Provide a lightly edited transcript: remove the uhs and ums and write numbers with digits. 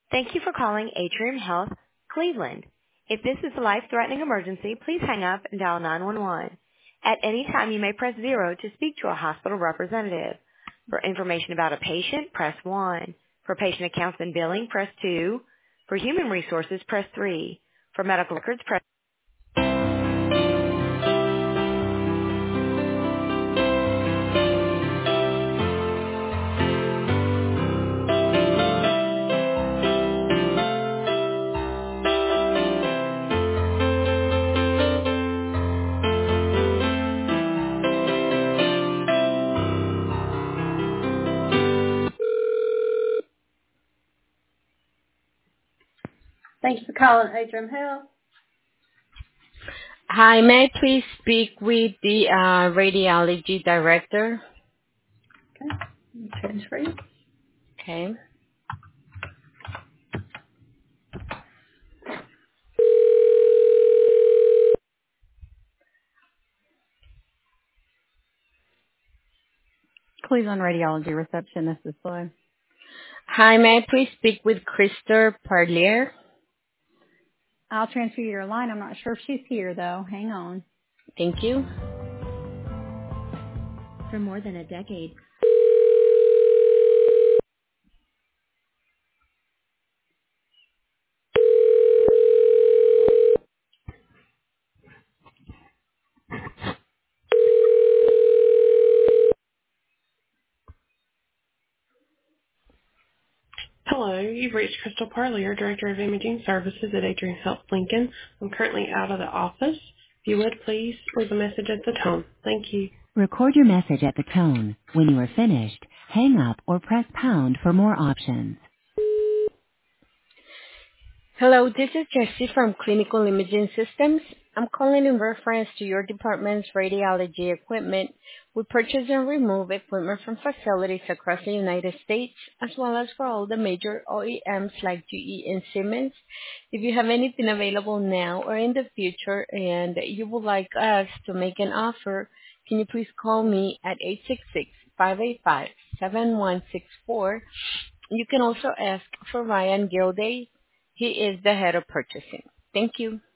Thank you for calling Atrium Health Cleveland. If this is a life-threatening emergency, please hang up and dial 911. At any time, you may press 0 to speak to a hospital representative. For information about a patient, press 1. For patient accounts and billing, press 2. For human resources, press 3. For medical records, press. Thanks for calling Atrium Health. Hi, may I please speak with the radiology director? Okay, transfer you. Okay. Cleveland Radiology Reception. This is Sloan. Hi, may I please speak with Krista Parlier? I'll transfer you your line. I'm not sure if she's here, though. Hang on. Thank you. For more than a decade. Hello, you've reached Crystal Parlier, Director of Imaging Services at Adrian Health Lincoln. I'm currently out of the office. If you would please leave a message at the tone. Thank you. Record your message at the tone. When you are finished, hang up or press pound for more options. Hello, this is Jessie from Clinical Imaging Systems. I'm calling in reference to your department's radiology equipment. We purchase and remove equipment from facilities across the United States, as well as for all the major OEMs like GE and Siemens. If you have anything available now or in the future and you would like us to make an offer, can you please call me at 866-585-7164. You can also ask for Ryan Gilday. He is the head of purchasing. Thank you.